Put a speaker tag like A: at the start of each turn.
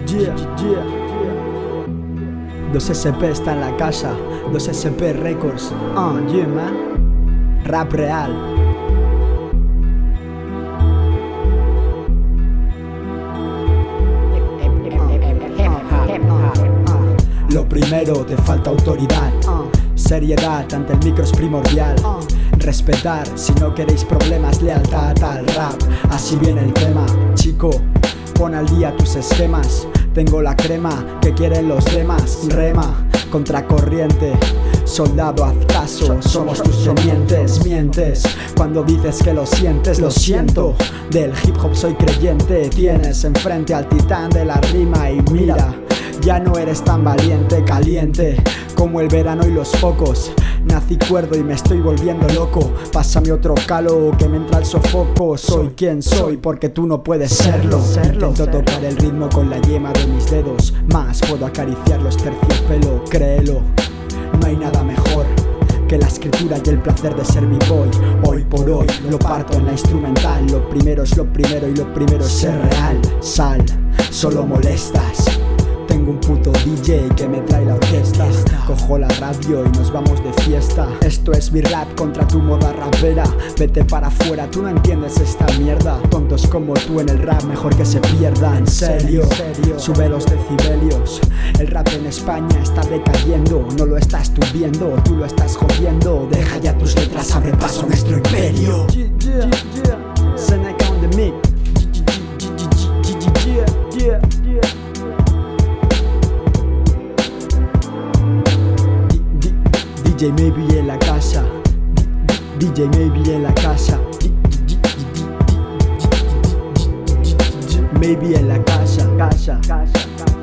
A: Yeah, yeah. 2SP está en la casa, 2SP Records. Yeah, man. Rap real. Lo primero, te falta autoridad. Seriedad ante el micro es primordial. Respetar, si no queréis problemas, lealtad al rap. Así viene el tema, chico. Pon al día tus esquemas. Tengo la crema que quieren los demás. Rema, contracorriente. Soldado, haz caso, somos tus tenientes. Mientes cuando dices que lo sientes. Lo siento, del hip hop soy creyente. Tienes enfrente al titán de la rima y mira, ya no eres tan valiente, caliente como el verano y los focos. Nací cuerdo y me estoy volviendo loco. Pásame otro calo que me entra el sofoco. Soy quien soy porque tú no puedes serlo. Intento tocar el ritmo con la yema de mis dedos. Más puedo acariciar los terciopelo. Créelo, no hay nada mejor que la escritura y el placer de ser mi boy. Hoy por hoy lo parto en la instrumental. Lo primero es lo primero y lo primero es ser real. Sal, solo molestas. Tengo un puto DJ que me trae la orquesta. Cojo la radio y nos vamos de fiesta. Esto es mi rap contra tu moda rapera. Vete para afuera, tú no entiendes esta mierda. Tontos como tú en el rap mejor que se pierda. En serio, sube los decibelios. El rap en España está decayendo. No lo estás tú viendo, tú lo estás jodiendo. Deja ya tus letras, abre paso a nuestro imperio. Seneca on the mic. DJ Maybe en la casa. DJ Maybe en la casa. Maybe en la casa.